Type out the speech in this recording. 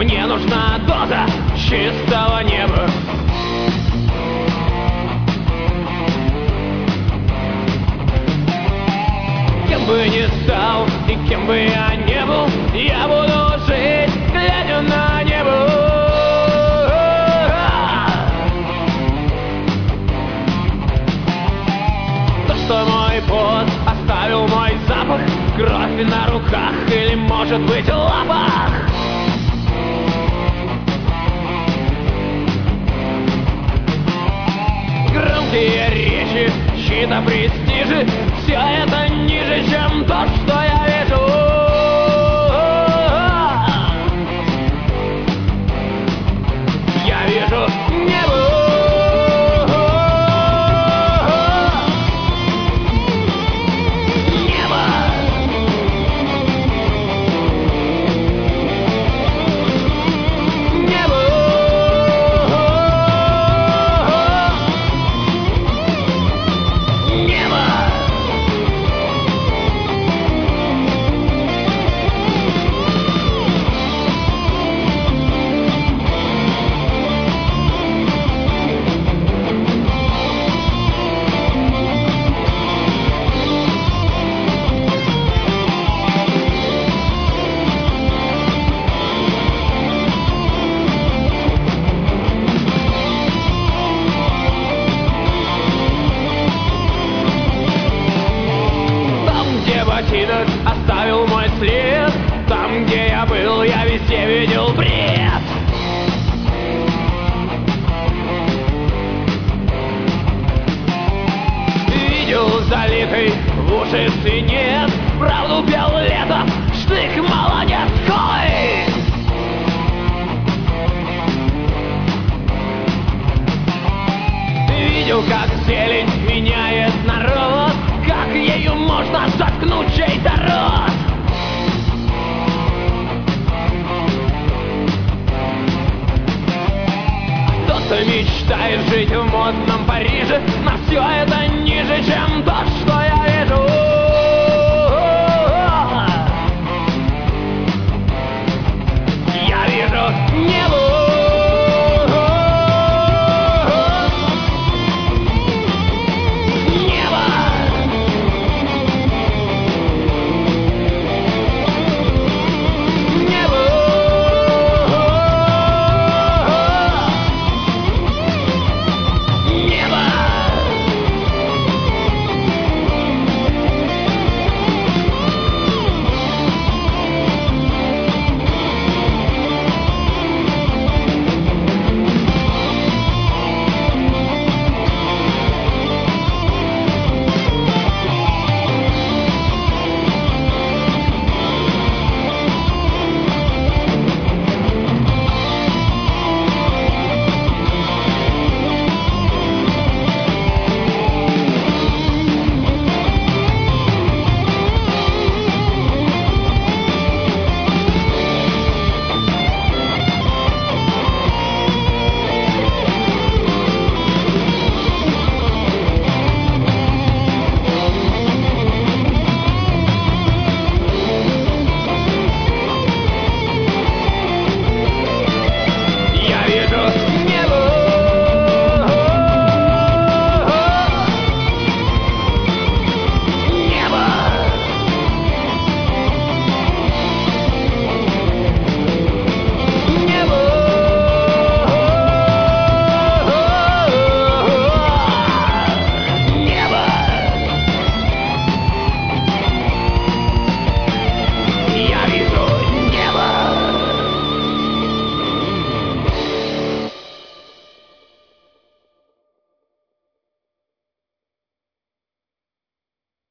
Мне нужна доза чистого неба. Кем бы ни стал и кем бы я не был, я буду жить, глядя на небо. То, что мой пот оставил мой запах, кровь на руках или, может быть, лапах. Громкие речи, чьи-то престижи, все это ниже, чем то, что я вижу. Я вижу небо. Оставил мой след. Там, где я был, я везде видел бред. Видел залитый в уши свинец. Правду пел лето, штык молодец. Ой! Видел, как зелень меняет народ, как ею можно заткнуть чей-то рот. Кто-то мечтает жить в модном Париже, но все это ниже, чем то,